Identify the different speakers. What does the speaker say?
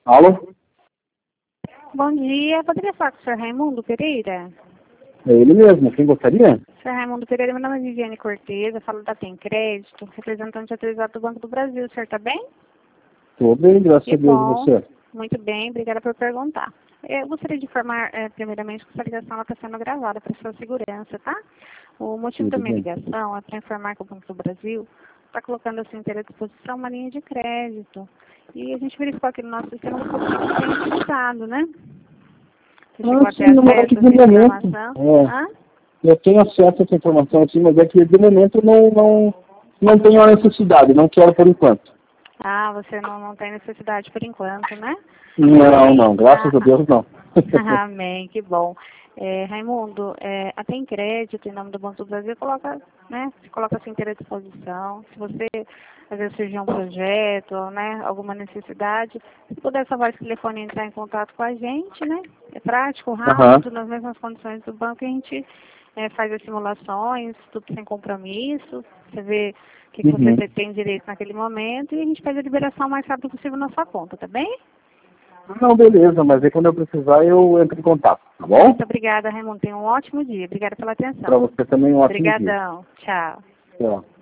Speaker 1: Alô?
Speaker 2: Bom dia, poderia falar com o senhor Raimundo Pereira?
Speaker 1: É ele mesmo, quem gostaria?
Speaker 2: Senhor Raimundo Pereira, meu nome é Viviane Cortez, eu falo da Tem Crédito, representante autorizado do Banco do Brasil. O senhor está bem?
Speaker 1: Tô bem, graças
Speaker 2: Que
Speaker 1: a Deus, e
Speaker 2: bom,
Speaker 1: você?
Speaker 2: muito bem, obrigada por perguntar. Eu gostaria de informar, primeiramente, que essa ligação está sendo gravada para sua segurança, tá? O motivo da
Speaker 1: Tudo
Speaker 2: minha
Speaker 1: bem.
Speaker 2: ligação é para informar que o Banco do Brasil está colocando assim, ter à disposição uma linha de crédito. E a gente verificou aqui no nosso sistema que você tem utilizado, né? Você chegou a ter
Speaker 1: Sim, no
Speaker 2: acesso
Speaker 1: momento
Speaker 2: a
Speaker 1: de
Speaker 2: essa
Speaker 1: momento.
Speaker 2: informação? Hã?
Speaker 1: Eu tenho acesso a essa informação aqui, mas é que de momento não tenho a necessidade, não quero por enquanto.
Speaker 2: Ah, você não tem necessidade por enquanto, né?
Speaker 1: Não, graças a Deus não.
Speaker 2: Amém, que bom. Raimundo, a Tem Crédito, em nome do Banco do Brasil, coloca, né, se coloca assim inteira à disposição. Se você, às vezes, surgir um projeto, né, alguma necessidade, se puder salvar esse telefone e entrar em contato com a gente, né? É prático,
Speaker 1: Aham.
Speaker 2: rápido, nas mesmas condições do banco, e a gente faz as simulações, tudo sem compromisso. Você vê o que
Speaker 1: Uhum.
Speaker 2: você tem direito naquele momento e a gente faz a liberação o mais rápido possível na sua conta, tá bem?
Speaker 1: Não, beleza, mas aí quando eu precisar eu entro em contato, tá bom?
Speaker 2: Muito obrigada, Raimundo. Tenha um ótimo dia. Obrigada pela
Speaker 1: Para
Speaker 2: atenção.
Speaker 1: você também um ótimo dia.
Speaker 2: Obrigadão. Tchau.
Speaker 1: Tchau.